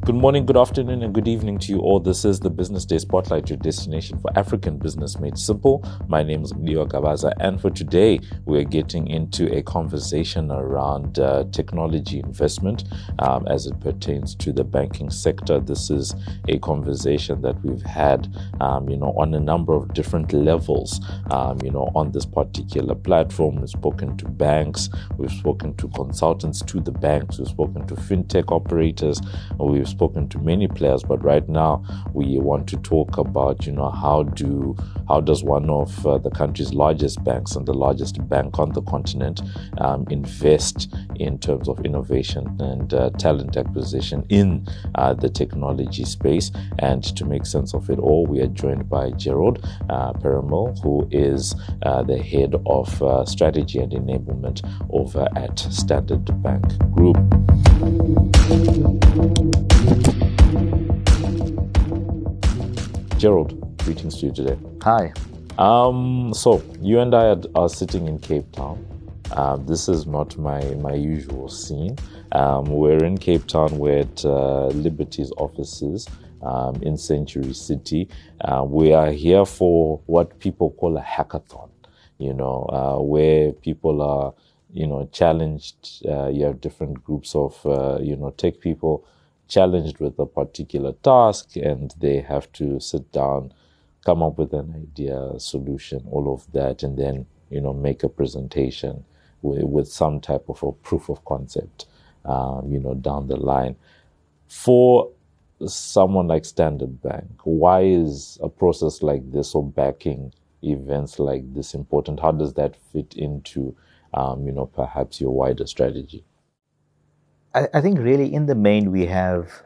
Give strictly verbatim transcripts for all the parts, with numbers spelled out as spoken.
Good morning, good afternoon, and good evening to you all. This is the Business Day Spotlight, your destination for African business made simple. My name is Mdiwa Gabaza, and for today, we're getting into a conversation around uh, technology investment um, as it pertains to the banking sector. This is a conversation that we've had, um, you know, on a number of different levels, um, you know, on this particular platform. We've spoken to banks, we've spoken to consultants to the banks, we've spoken to fintech operators, we've spoken to many players, but right now we want to talk about, you know, how do how does one of uh, the country's largest banks and the largest bank on the continent um, invest in terms of innovation and uh, talent acquisition in uh, the technology space. And to make sense of it all, we are joined by Gerald uh, Peramo, who is uh, the head of uh, strategy and enablement over at Standard Bank Group. Gerald, greetings to you today. Hi. Um, so you and I are, are sitting in Cape Town. Uh, this is not my, my usual scene. Um, we're in Cape Town. We're at uh, Liberty's offices um, in Century City. Uh, we are here for what people call a hackathon, you know, uh, where people are, you know, challenged. Uh, you have different groups of, uh, you know, tech people challenged with a particular task, and they have to sit down, come up with an idea, solution, all of that, and then, you know, make a presentation with, with some type of a proof of concept, um, you know, down the line. For someone like Standard Bank, why is a process like this or backing events like this important? How does that fit into, um, you know, perhaps your wider strategy? I, I think really in the main we have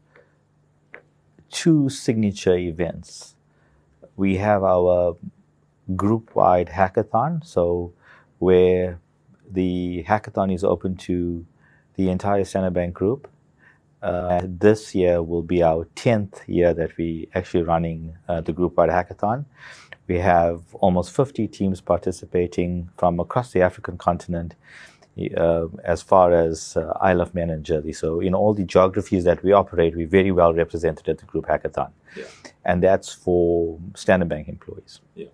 two signature events. We have our group-wide hackathon, so where the hackathon is open to the entire Standard Bank Group. Uh, this year will be our tenth year that we actually running uh, the group-wide hackathon. We have almost fifty teams participating from across the African continent, uh, as far as uh, Isle of Man and Jersey. So in all the geographies that we operate, we're very well represented at the group hackathon. Yeah. And that's for Standard Bank employees. Yeah.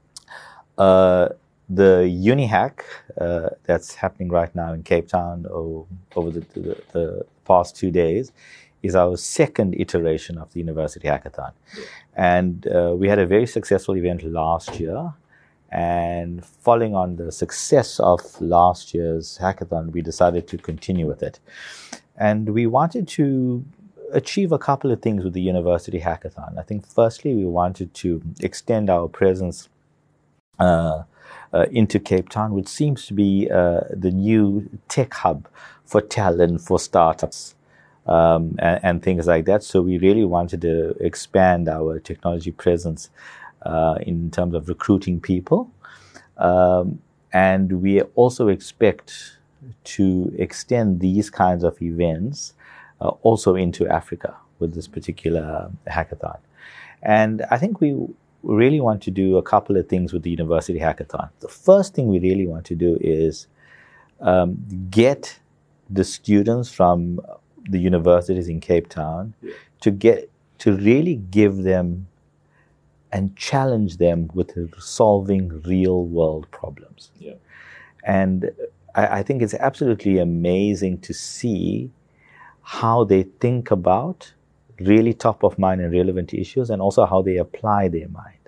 Uh, the UniHack uh, that's happening right now in Cape Town over, over the, the, the past two days is our second iteration of the University Hackathon. Yeah. And uh, we had a very successful event last year. And following on the success of last year's hackathon, we decided to continue with it. And we wanted to achieve a couple of things with the University Hackathon. I think firstly, we wanted to extend our presence uh, uh, into Cape Town, which seems to be uh, the new tech hub for talent, for startups, um, and, and things like that. So we really wanted to expand our technology presence uh, in terms of recruiting people. Um, and we also expect to extend these kinds of events Uh, also into Africa with this particular hackathon. And I think we really want to do a couple of things with the University Hackathon. The first thing we really want to do is um, get the students from the universities in Cape Town to get to really give them and challenge them with solving real world problems. Yeah. And I, I think it's absolutely amazing to see how they think about really top of mind and relevant issues, and also how they apply their mind.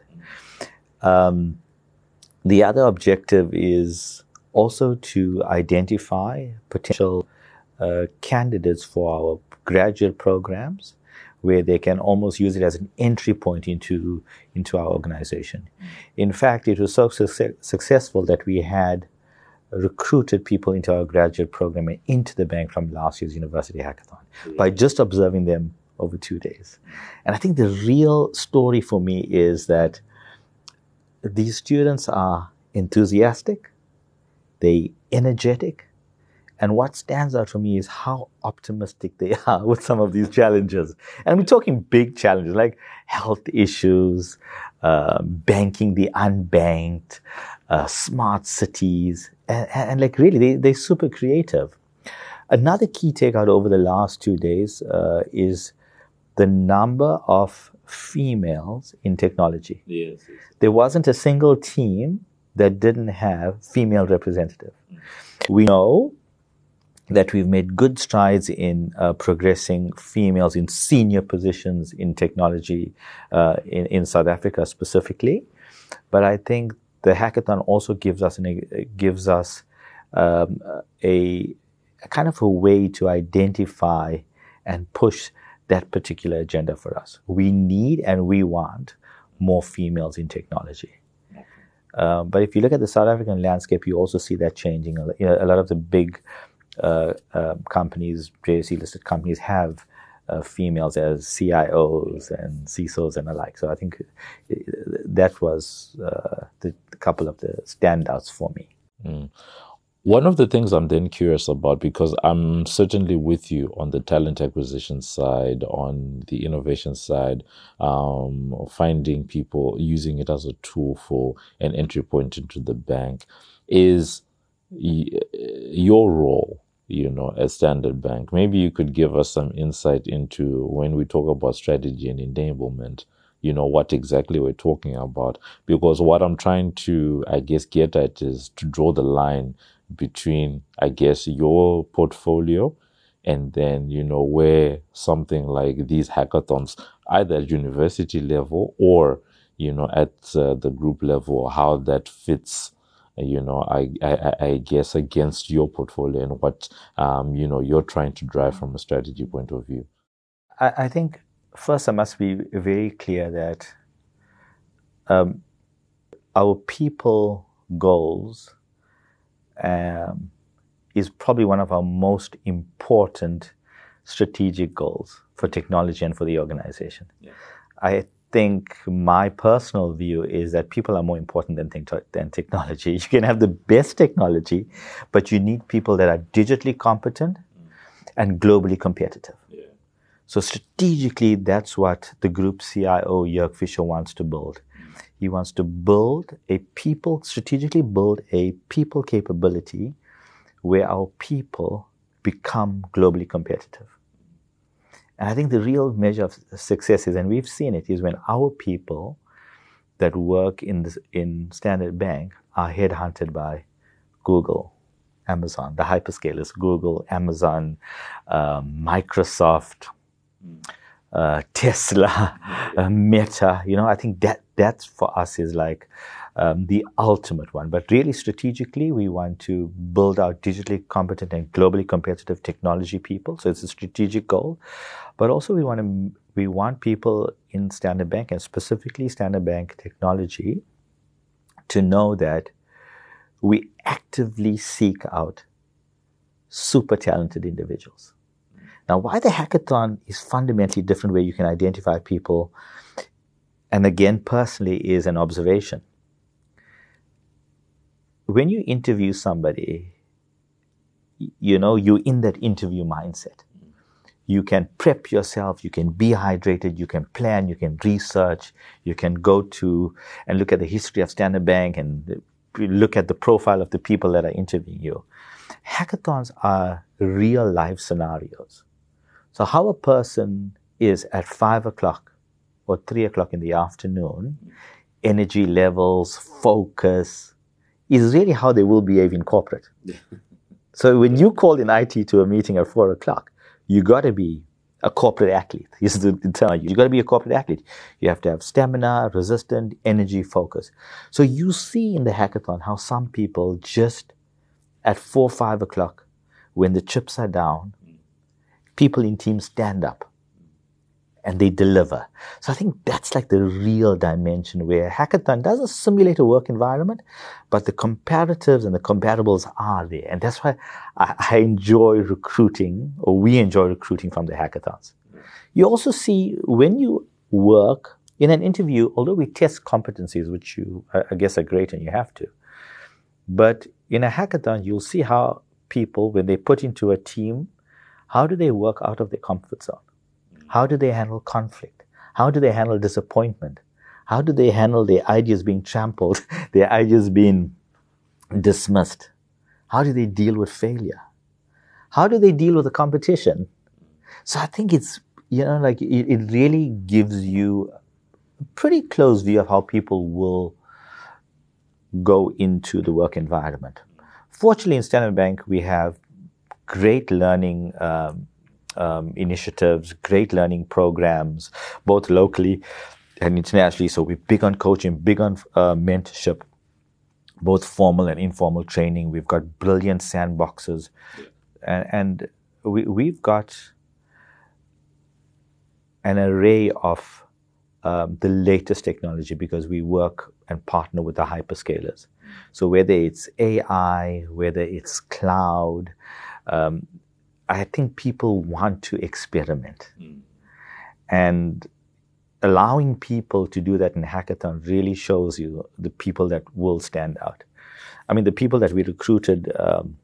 Um, the other objective is also to identify potential uh, candidates for our graduate programs, where they can almost use it as an entry point into, into our organization. In fact, it was so su- successful that we had recruited people into our graduate program and into the bank from last year's University Hackathon by just observing them over two days. And I think the real story for me is that these students are enthusiastic, they energetic, and what stands out for me is how optimistic they are with some of these challenges. And we're talking big challenges like health issues, uh, banking the unbanked, uh, smart cities, and, and like really, they, they're super creative. Another key takeout over the last two days uh, is the number of females in technology. Yes, yes. There wasn't a single team that didn't have female representative. Mm. We know that we've made good strides in uh, progressing females in senior positions in technology uh, in, in South Africa specifically. But I think the hackathon also gives us an, gives us um, a, a kind of a way to identify and push that particular agenda for us. We need and we want more females in technology. Um, but if you look at the South African landscape, you also see that changing. You know, a lot of the big uh, uh, companies, J S E-listed companies, have uh, females as C I Os and C I S Os and the like. So I think that was uh, the couple of the standouts for me. Mm. One of the things I'm then curious about, because I'm certainly with you on the talent acquisition side, on the innovation side, um, finding people, using it as a tool for an entry point into the bank, is y- your role, you know, as Standard Bank. Maybe you could give us some insight into, when we talk about strategy and enablement, you know, what exactly we're talking about. Because what I'm trying to, I guess, get at is to draw the line between, I guess, your portfolio and then, you know, where something like these hackathons, either at university level or, you know, at uh, the group level, how that fits, you know, I, I, I guess, against your portfolio and what, um, you know, you're trying to drive from a strategy point of view. I, I think first I must be very clear that um, our people goals Um, is probably one of our most important strategic goals for technology and for the organization. Yeah. I think my personal view is that people are more important than, te- than technology. You can have the best technology, but you need people that are digitally competent mm. and globally competitive. Yeah. So strategically, that's what the group C I O, Jörg Fischer, wants to build. Mm. He wants to build a people, strategically build a people capability where our people become globally competitive. And I think the real measure of success is, and we've seen it, is when our people that work in this, in Standard Bank are headhunted by Google, Amazon, the hyperscalers, Google, Amazon, um, Microsoft, mm. uh, Tesla, uh, Meta. You know, I think that that for us is like um, the ultimate one. But really strategically, we want to build out digitally competent and globally competitive technology people. So it's a strategic goal. But also we want to, we want people in Standard Bank, and specifically Standard Bank Technology, to know that we actively seek out super talented individuals. Now, why the hackathon is fundamentally different, where you can identify people, and again, personally, is an observation. When you interview somebody, you know, you're in that interview mindset. You can prep yourself, you can be hydrated, you can plan, you can research, you can go to and look at the history of Standard Bank and look at the profile of the people that are interviewing you. Hackathons are real life scenarios. So how a person is at five o'clock or three o'clock in the afternoon, energy levels, focus, is really how they will behave in corporate. So when you call in I T to a meeting at four o'clock, you got to be a corporate athlete. This is the term. You got to be a corporate athlete. You have to have stamina, resistant, energy, focus. So you see in the hackathon how some people just at four, five o'clock, when the chips are down, people in teams stand up and they deliver. So I think that's like the real dimension, where hackathon doesn't simulate a work environment, but the comparatives and the comparables are there. And that's why I, I enjoy recruiting, or we enjoy recruiting from the hackathons. You also see when you work in an interview, although we test competencies, which you, I guess, are great and you have to, but in a hackathon, you'll see how people, when they put into a team, how do they work out of their comfort zone? How do they handle conflict? How do they handle disappointment? How do they handle their ideas being trampled, their ideas being dismissed? How do they deal with failure? How do they deal with the competition? So I think it's, you know, like it, it really gives you a pretty close view of how people will go into the work environment. Fortunately, in Standard Bank, we have great learning um, um, initiatives, great learning programs, both locally and internationally. So we're big on coaching, big on uh, mentorship, both formal and informal training. We've got brilliant sandboxes. Yeah. And, and we, we've got an array of um, the latest technology because we work and partner with the hyperscalers. So whether it's A I, whether it's cloud, um, I think people want to experiment. Mm. And allowing people to do that in hackathon really shows you the people that will stand out. I mean, the people that we recruited um,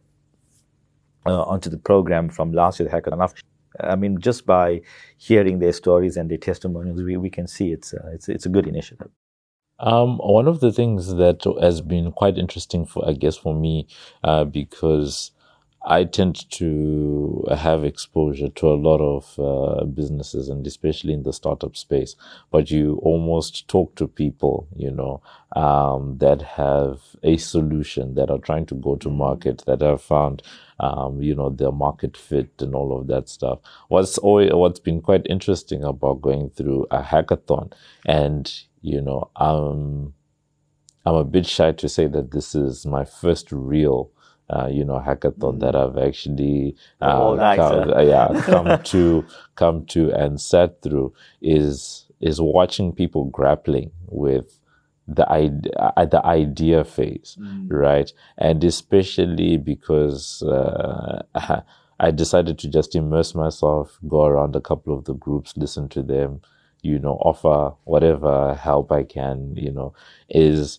uh, onto the program from last year's hackathon, I mean, just by hearing their stories and their testimonials, we, we can see it's, uh, it's, it's a good initiative. Um, one of the things that has been quite interesting for, I guess, for me, uh, because I tend to have exposure to a lot of uh, businesses, and especially in the startup space, but you almost talk to people, you know, um, that have a solution, that are trying to go to market, that have found, um, you know, their market fit and all of that stuff. What's always, what's been quite interesting about going through a hackathon, and, you know, um, I'm a bit shy to say that this is my first real Uh, you know, hackathon mm. that I've actually uh, oh, nice, come, huh? uh, yeah, come to come to and sat through is is watching people grappling with the idea, uh, the idea phase, mm. right? And especially because uh, I decided to just immerse myself, go around a couple of the groups, listen to them, you know, offer whatever help I can, you know, is.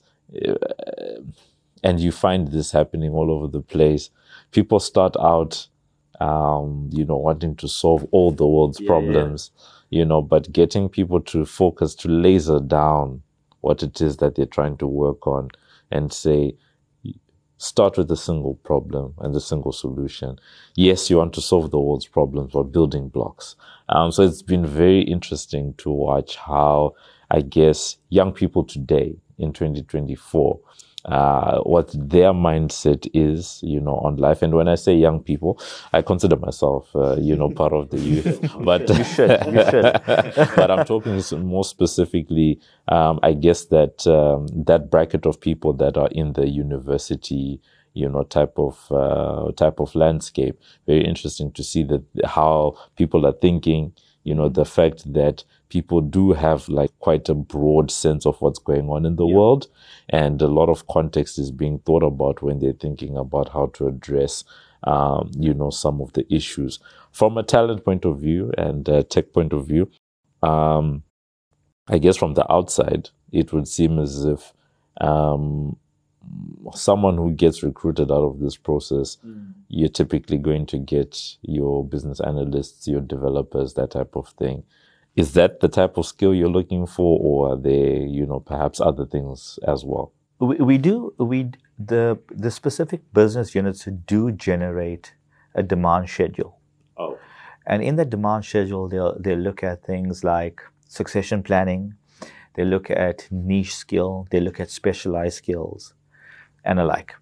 Uh, And you find this happening all over the place. People start out, um, you know, wanting to solve all the world's yeah, problems, yeah. you know, but getting people to focus, to laser down what it is that they're trying to work on and say, start with a single problem and a single solution. Yes, you want to solve the world's problems, but building blocks. Um, so it's been very interesting to watch how, I guess, young people today in twenty twenty-four, uh, what their mindset is, you know, on life. And when I say young people, I consider myself, uh, you know, part of the youth. But you should, you should. But I'm talking more specifically, um, I guess that um, that bracket of people that are in the university, you know, type of uh, type of landscape. Very interesting to see that how people are thinking. You know, the fact that people do have like quite a broad sense of what's going on in the yeah. world, and a lot of context is being thought about when they're thinking about how to address, um, you know, some of the issues from a talent point of view and a tech point of view. Um, I guess from the outside, it would seem as if um, someone who gets recruited out of this process, mm. you're typically going to get your business analysts, your developers, that type of thing. Is that the type of skill you're looking for, or are there, you know, perhaps other things as well? We, we do, we, the, the specific business units do generate a demand schedule. Oh. And in that demand schedule, they'll, they'll look at things like succession planning, they look at niche skill, they look at specialized skills, and alike.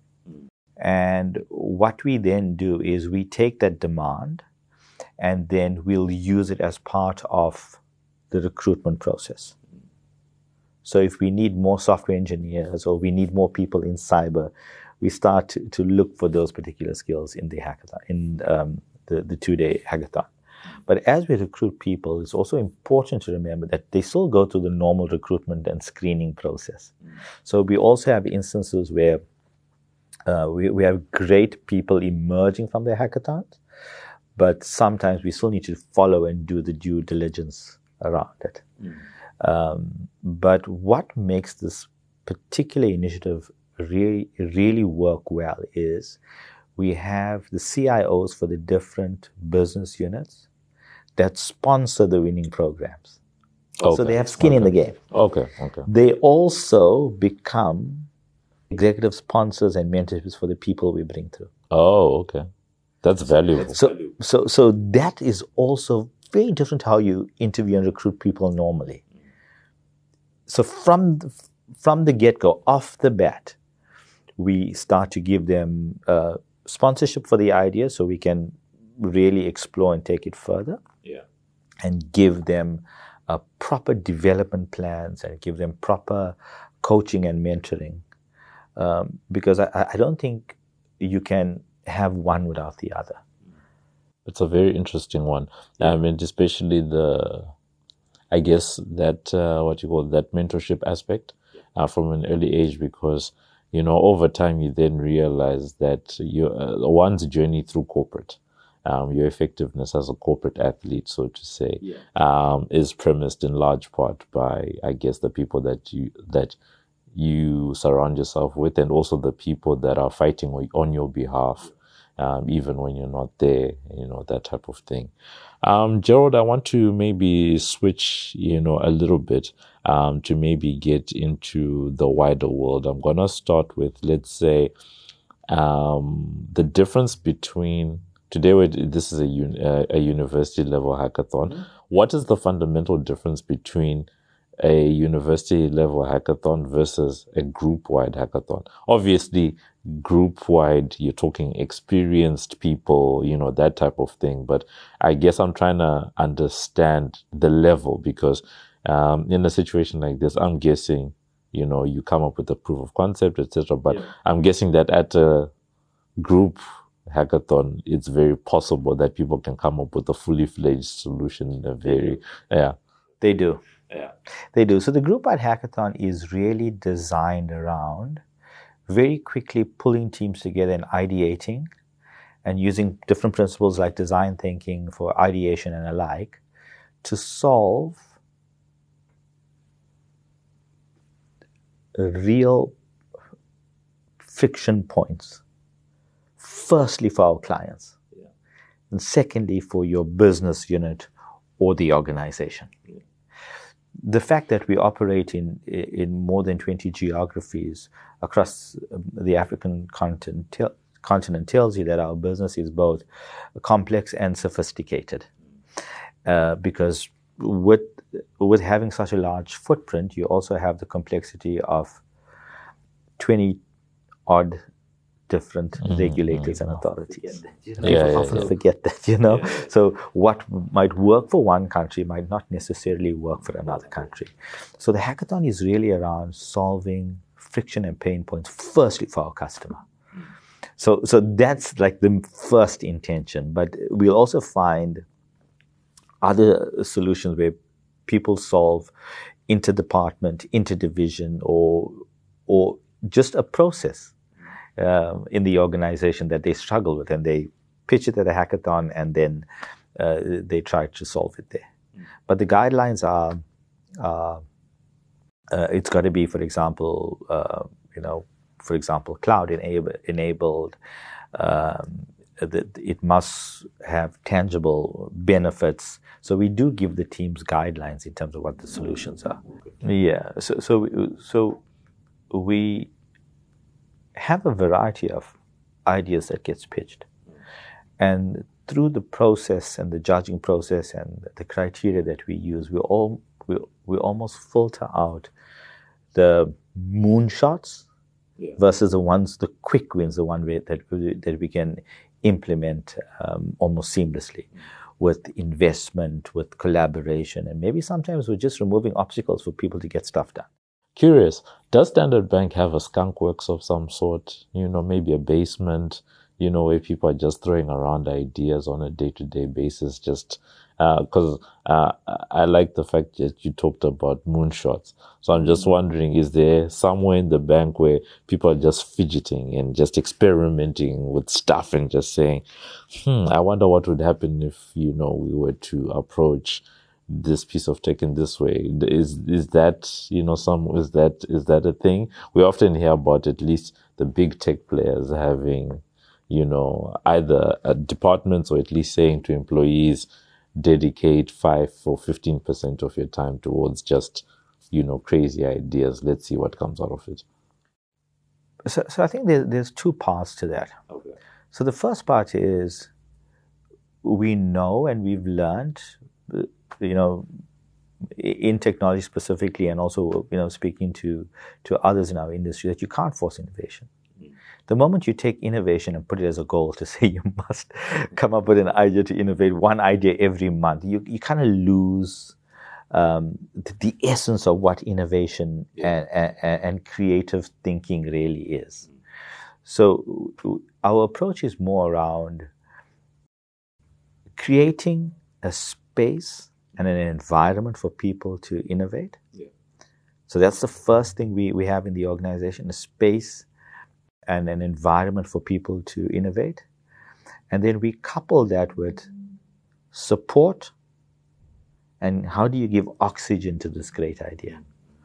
And what we then do is we take that demand and then we'll use it as part of the recruitment process. So if we need more software engineers or we need more people in cyber, we start to, to look for those particular skills in the hackathon, in um, the, the two-day hackathon. But as we recruit people, it's also important to remember that they still go through the normal recruitment and screening process. Mm. So we also have instances where uh, we, we have great people emerging from the hackathons, but sometimes we still need to follow and do the due diligence around it. Mm. Um, but what makes this particular initiative really, really work well is we have the C I Os for the different business units that sponsor the winning programs. Okay. So they have skin okay. in the game. Okay, okay. They also become executive sponsors and mentors for the people we bring through. Oh, okay. That's valuable. So, so, so that is also very different how you interview and recruit people normally. So from the, from the get-go, off the bat, we start to give them uh, sponsorship for the idea so we can really explore and take it further. Yeah. And give them uh, proper development plans and give them proper coaching and mentoring. Um, because I, I don't think you can have one without the other. It's a very interesting one. I mean, especially the, I guess that, uh, what you call that mentorship aspect uh, from an early age, because, you know, over time you then realize that you, uh, one's journey through corporate, um, your effectiveness as a corporate athlete, so to say, yeah. um, is premised in large part by, I guess, the people that you, that you surround yourself with, and also the people that are fighting on your behalf, um, even when you're not there, you know, that type of thing. Um, Gerald, I want to maybe switch, you know, a little bit, um, to maybe get into the wider world. I'm going to start with, let's say, um, the difference between, today we're, this is a, un, uh, a university level hackathon. Mm-hmm. What is the fundamental difference between a university level hackathon versus a group wide hackathon? Obviously, group wide, you're talking experienced people, you know, that type of thing. But I guess I'm trying to understand the level, because um, in a situation like this, I'm guessing, you know, you come up with a proof of concept, et cetera. But yeah. I'm guessing that at a group hackathon, it's very possible that people can come up with a fully fledged solution in a very, yeah. They do. Yeah, they do. So the group-wide hackathon is really designed around very quickly pulling teams together and ideating and using different principles like design thinking for ideation and alike to solve real friction points. Firstly, for our clients, yeah. and secondly, for your business unit or the organization. Yeah. The fact that we operate in in more than twenty geographies across the African continent, continent tells you that our business is both complex and sophisticated. Uh, because with with having such a large footprint, you also have the complexity of twenty odd different mm-hmm. regulators mm-hmm. and authorities. You know, yeah, often yeah, yeah. forget that, you know. Yeah. So what might work for one country might not necessarily work for another country. So the hackathon is really around solving friction and pain points, firstly for our customer. Mm. So so that's like the first intention. But we'll also find other solutions where people solve inter-department, inter-division, or or just a process Uh, in the organization that they struggle with, and they pitch it at a hackathon, and then uh, they try to solve it there. Mm. But the guidelines are, uh, uh, it's got to be, for example, uh, you know, for example, cloud enab- enabled. Um, that it must have tangible benefits. So we do give the teams guidelines in terms of what the solutions are. Yeah. So so so we have a variety of ideas that gets pitched. And through the process and the judging process and the criteria that we use, we all we, we almost filter out the moonshots yeah. versus the ones, the quick wins, the one way that we, that we can implement um, almost seamlessly with investment, with collaboration, and maybe sometimes we're just removing obstacles for people to get stuff done. Curious, does Standard Bank have a skunk works of some sort? You know, maybe a basement, you know, where people are just throwing around ideas on a day-to-day basis, just because uh, uh, I like the fact that you talked about moonshots. So I'm just wondering, is there somewhere in the bank where people are just fidgeting and just experimenting with stuff and just saying, hmm, I wonder what would happen if, you know, we were to approach this piece of tech in this way? Is is that, you know, some, is that, is that a thing? We often hear about at least the big tech players having, you know, either uh, departments or at least saying to employees, dedicate five or fifteen percent of your time towards just, you know, crazy ideas. Let's see what comes out of it. So, so I think there, there's two parts to that. Okay. So the first part is we know and we've learned, you know, in technology specifically, and also, you know, speaking to, to others in our industry, that you can't force innovation. Mm. The moment you take innovation and put it as a goal to say you must come up with an idea to innovate, one idea every month, you, you kind of lose um, the, the essence of what innovation yeah. and, and, and creative thinking really is. Mm. So our approach is more around creating a space and an environment for people to innovate. Yeah. So that's the first thing we, we have in the organization, a space and an environment for people to innovate. And then we couple that with support and how do you give oxygen to this great idea?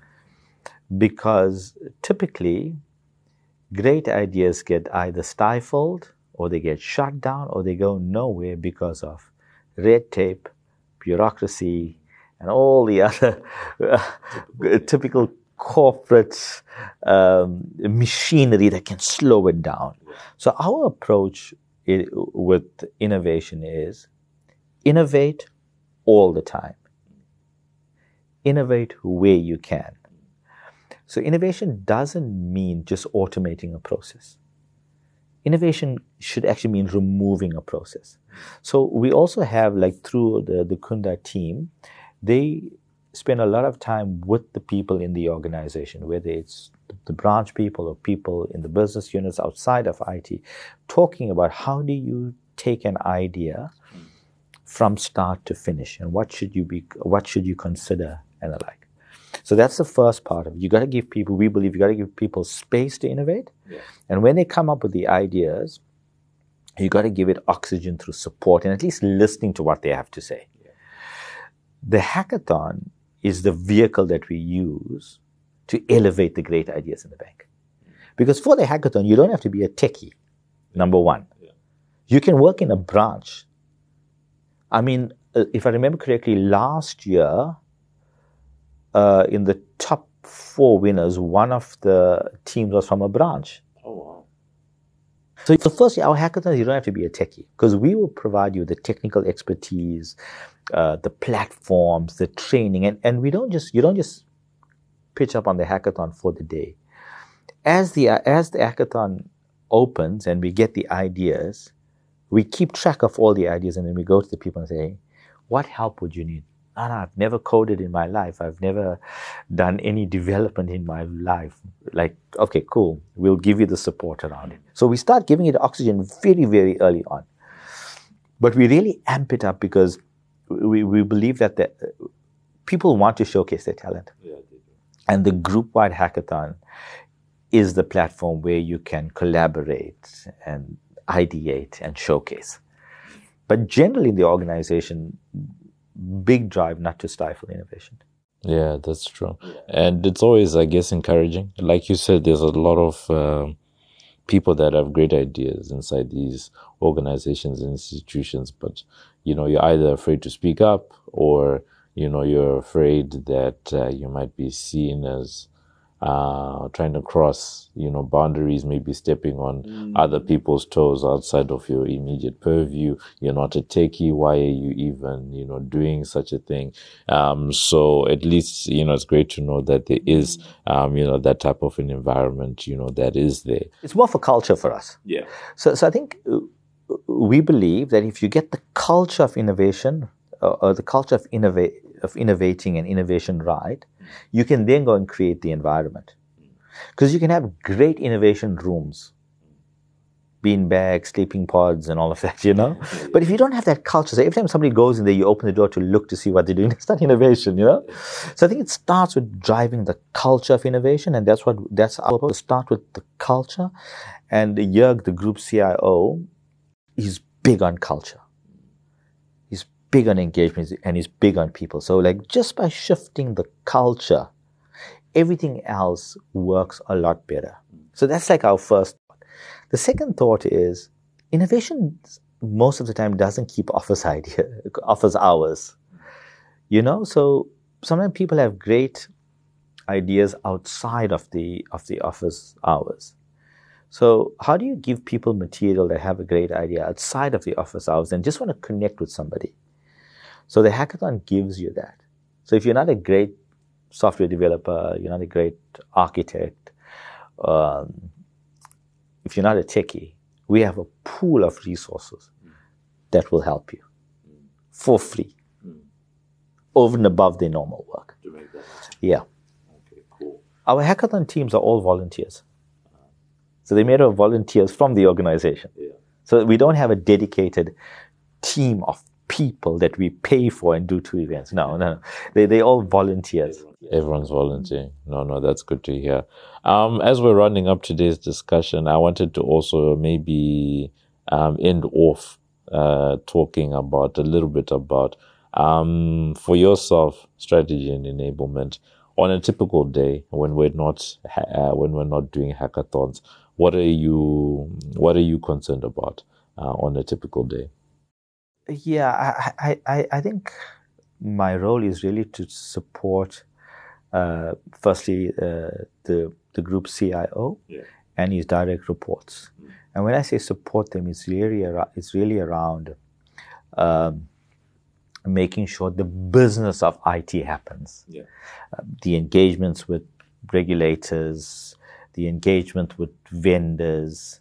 Because typically, great ideas get either stifled or they get shut down or they go nowhere because of red tape, bureaucracy, and all the other uh, typical corporate um, machinery that can slow it down. So our approach is, with innovation is innovate all the time. Innovate where you can. So innovation doesn't mean just automating a process. Innovation should actually mean removing a process. So we also have, like through the, the Kunda team, they spend a lot of time with the people in the organization, whether it's the branch people or people in the business units outside of I T, talking about how do you take an idea from start to finish and what should you be, what should you consider and the like. So that's the first part of it. You got to give people, we believe you got to give people space to innovate. Yeah. And when they come up with the ideas, you got to give it oxygen through support and at least listening to what they have to say. Yeah. The hackathon is the vehicle that we use to elevate the great ideas in the bank. Because for the hackathon, you don't have to be a techie, number one. Yeah. You can work in a branch. I mean, if I remember correctly, last year, Uh, in the top four winners, one of the teams was from a branch. Oh, wow. So, so firstly, our hackathons, you don't have to be a techie because we will provide you the technical expertise, uh, the platforms, the training, and, and we don't just, you don't just pitch up on the hackathon for the day. As the, as the hackathon opens and we get the ideas, we keep track of all the ideas and then we go to the people and say, hey, what help would you need? Oh, no, I've never coded in my life. I've never done any development in my life. Like, okay, cool. We'll give you the support around it. So we start giving it oxygen very, very early on. But we really amp it up because we, we believe that the, people want to showcase their talent. Yeah, they do. And the group-wide hackathon is the platform where you can collaborate and ideate and showcase. But generally in the organization, big drive not to stifle innovation. Yeah, that's true. And it's always, I guess, encouraging. Like you said, there's a lot of uh, people that have great ideas inside these organizations and institutions, but, you know, you're either afraid to speak up or, you know, you're afraid that uh, you might be seen as uh, trying to cross, you know, boundaries, maybe stepping on mm. other people's toes outside of your immediate purview. You're not a techie. Why are you even, you know, doing such a thing? Um, so at least, you know, it's great to know that there is, um, you know, that type of an environment, you know, that is there. It's more for culture for us. Yeah. So, so I think we believe that if you get the culture of innovation, uh, or the culture of innovate, of innovating and innovation right, you can then go and create the environment. Because you can have great innovation rooms, bean bags, sleeping pods, and all of that, you know. But if you don't have that culture, so every time somebody goes in there, you open the door to look to see what they're doing. It's not innovation, you know. So I think it starts with driving the culture of innovation, and that's what that's our approach. Start with the culture, and Jörg, the group C I O, he's big on culture. He's big on engagement, and he's big on people. So, like, just by shifting the culture, everything else works a lot better. So that's like our first. The second thought is innovation most of the time doesn't keep office idea, office hours. You know, so sometimes people have great ideas outside of the of the office hours. So how do you give people material that have a great idea outside of the office hours and just want to connect with somebody? So the hackathon gives you that. So if you're not a great software developer, you're not a great architect, um, if you're not a techie, we have a pool of resources that will help you for free, mm. over and above their normal work. To make that happen. Yeah. Okay, cool. Our hackathon teams are all volunteers. Uh-huh. So they're made of volunteers from the organization. Yeah. So we don't have a dedicated team of people that we pay for and do two events. No, no, no. They, they're all volunteers. Everyone's volunteering. No, no, that's good to hear. Um, as we're rounding up today's discussion, I wanted to also maybe um, end off uh, talking about a little bit about, um, for yourself, strategy and enablement. On a typical day when we're not uh, when we're not doing hackathons, what are you what are you concerned about uh, on a typical day? Yeah, I, I, I think my role is really to support, uh, firstly, uh, the the group C I O, yeah. and his direct reports. Mm. And when I say support them, it's really around, it's really around um, making sure the business of I T happens. Yeah. Uh, the engagements with regulators, the engagement with vendors,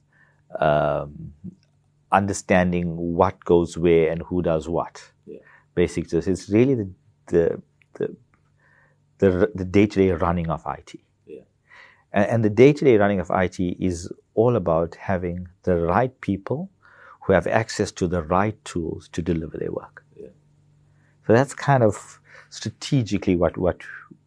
um, understanding what goes where and who does what. Yeah. Basically, it's really the the the the, the day-to-day running of I T. Yeah. And, and the day-to-day running of I T is all about having the right people who have access to the right tools to deliver their work. Yeah. So that's kind of strategically what what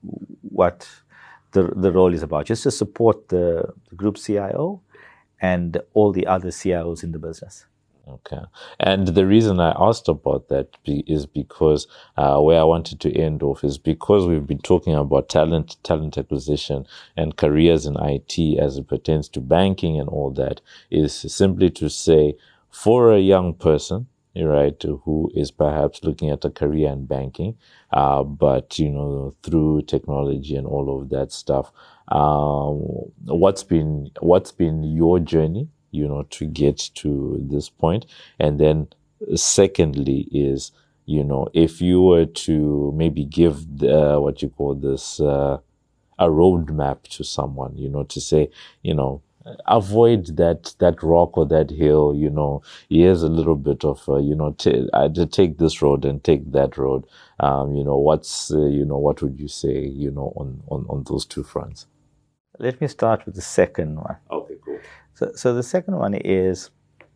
what the the role is about, just to support the, the group C I O and all the other C I Os in the business. Okay. And the reason I asked about that be, is because uh, where I wanted to end off is because we've been talking about talent, talent acquisition and careers in I T as it pertains to banking and all that, is simply to say for a young person, right, who is perhaps looking at a career in banking, uh, but, you know, through technology and all of that stuff, um, what's been, what's been your journey, you know, to get to this point? And then secondly is, you know, if you were to maybe give the, what you call this, uh, a roadmap to someone, you know, to say, you know, avoid that, that rock or that hill, you know, here's a little bit of, uh, you know, t- I did take this road and take that road. Um, you know, what's, uh, you know, what would you say, you know, on, on, on those two fronts? Let me start with the second one. Okay, cool. So, so the second one is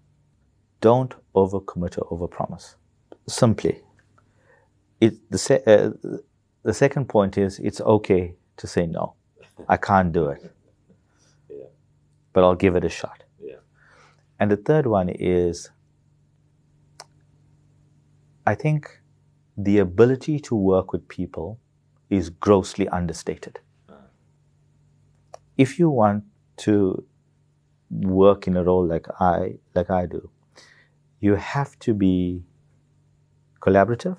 don't overcommit or overpromise. Simply, it the se- uh, the second point is it's okay to say no. I can't do it, yeah. but I'll give it a shot. Yeah. And the third one is, I think the ability to work with people is grossly understated. Uh. If you want to work in a role like I like I do, you have to be collaborative.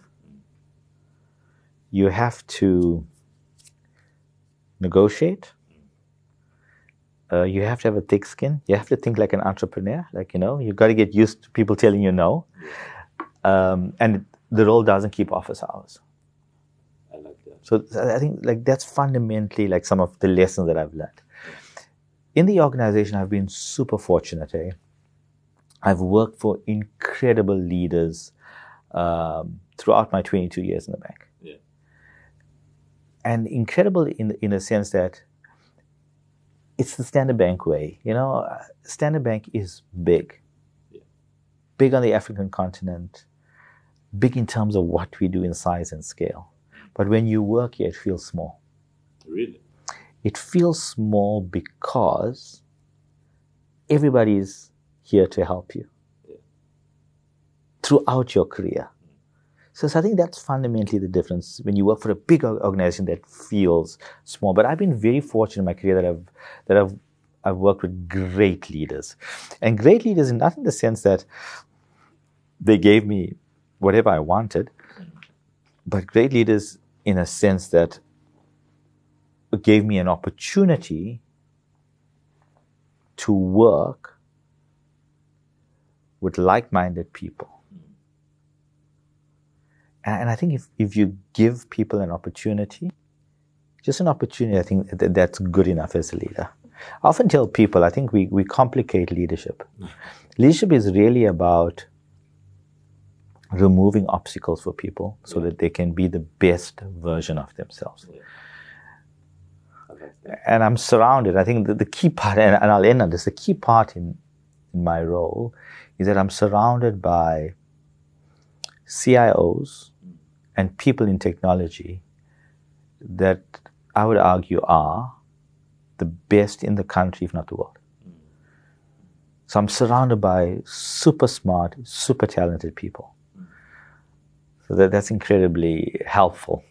You have to negotiate. Uh, you have to have a thick skin. You have to think like an entrepreneur. Like, you know, you've got to get used to people telling you no. Um, and the role doesn't keep office hours. I like that. So I think like that's fundamentally like some of the lessons that I've learned. In the organization, I've been super fortunate. Eh? I've worked for incredible leaders um, throughout my twenty-two years in the bank. Yeah. And incredible in in a sense that it's the Standard Bank way. You know, Standard Bank is big. Yeah. Big on the African continent, big in terms of what we do in size and scale. But when you work here, it feels small. Really? It feels small because everybody is here to help you yeah. throughout your career. So, so I think that's fundamentally the difference when you work for a big organization that feels small. But I've been very fortunate in my career that I've that I've I've worked with great leaders, and great leaders in not in the sense that they gave me whatever I wanted, but great leaders in a sense that gave me an opportunity to work with like-minded people. And I think if, if you give people an opportunity, just an opportunity, I think that that's good enough as a leader. I often tell people, I think we, we complicate leadership. Leadership is really about removing obstacles for people so yeah. that they can be the best version of themselves. Yeah. Okay. And I'm surrounded, I think the, the key part, and, and I'll end on this, the key part in, in my role is that I'm surrounded by C I Os and people in technology that I would argue are the best in the country, if not the world. So I'm surrounded by super smart, super talented people. So that, that's incredibly helpful.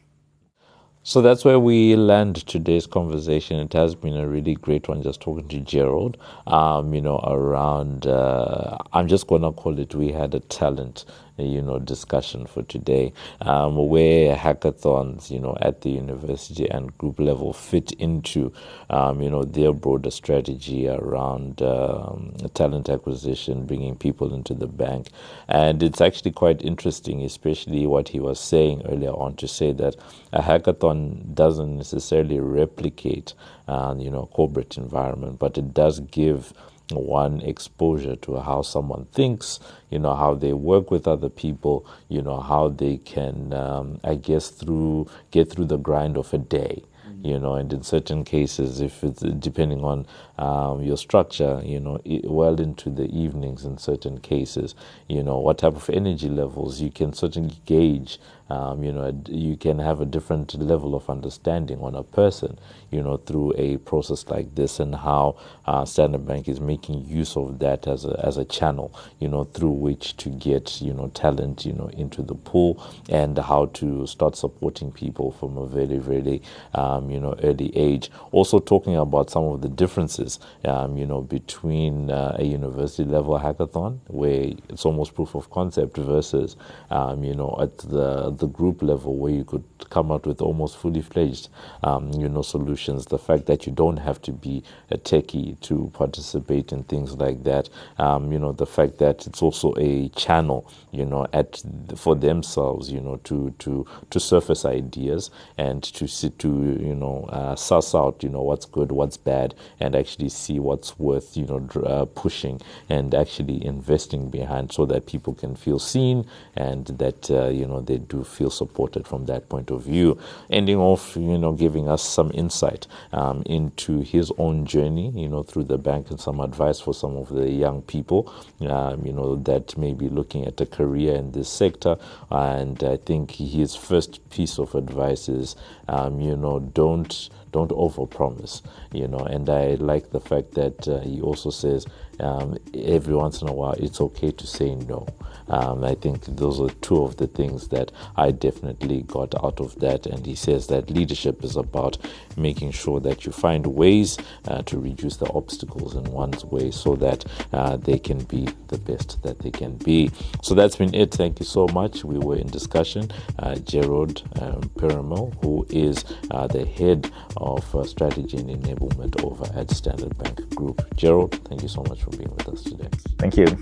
So that's where we land today's conversation. It has been a really great one just talking to Gerald, um, you know, around, uh, I'm just going to call it, we had a talent, you know, discussion for today, um, where hackathons, you know, at the university and group level fit into, um, you know, their broader strategy around um, talent acquisition, bringing people into the bank. And it's actually quite interesting, especially what he was saying earlier on, to say that a hackathon doesn't necessarily replicate, uh, you know, corporate environment, but it does give one exposure to how someone thinks, you know, how they work with other people, you know, how they can, um, I guess, through get through the grind of a day. You know, and in certain cases, if it's depending on um, your structure, you know, it, well into the evenings in certain cases, you know, what type of energy levels you can certainly gauge. Um, you know, you can have a different level of understanding on a person, you know, through a process like this, and how uh, Standard Bank is making use of that as a as a channel, you know, through which to get, you know, talent, you know, into the pool, and how to start supporting people from a very, very, um, you know, early age. Also talking about some of the differences, um, you know, between uh, a university level hackathon, where it's almost proof of concept, versus, um, you know, at the the group level, where you could come out with almost fully fledged, um, you know, solutions. The fact that you don't have to be a techie to participate in things like that. Um, you know, the fact that it's also a channel, you know, at for themselves, you know, to to to surface ideas and to sit to, you know, uh, suss out, you know, what's good, what's bad, and actually see what's worth, you know, uh, pushing and actually investing behind, so that people can feel seen, and that uh, you know, they do feel supported from that point of view. Ending off, you know, giving us some insight um, into his own journey, you know, through the bank, and some advice for some of the young people, um, you know, that may be looking at a career in this sector. And I think his first piece of advice is, um, you know, don't don't overpromise, you know. And I like the fact that uh, he also says um, every once in a while it's okay to say no. Um, I think those are two of the things that I definitely got out of that. And he says that leadership is about making sure that you find ways uh, to reduce the obstacles in one's way, so that uh, they can be the best that they can be. So that's been it. Thank you so much. We were in discussion. Uh, Gerald um, Peramo, who is uh, the head of uh, strategy and enablement over at Standard Bank Group. Gerald, thank you so much for being with us today. Thank you.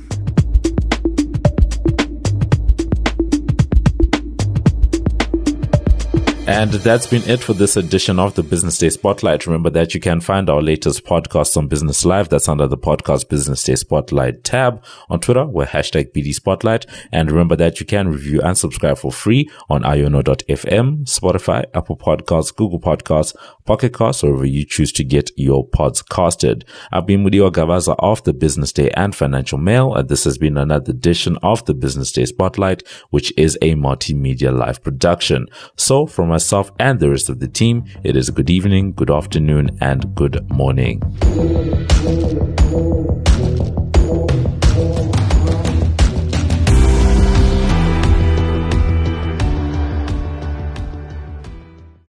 And that's been it for this edition of the Business Day Spotlight. Remember that you can find our latest podcast on Business Live. That's under the podcast Business Day Spotlight tab. On Twitter, we're hashtag B D Spotlight. And remember that you can review and subscribe for free on iono dot f m, Spotify, Apple Podcasts, Google Podcasts, Pocket Casts, or wherever you choose to get your pods casted. I've been Mudiwa Gavaza of the Business Day and Financial Mail, and this has been another edition of the Business Day Spotlight, which is a multimedia live production. So from myself and the rest of the team, it is good evening, good afternoon, and good morning.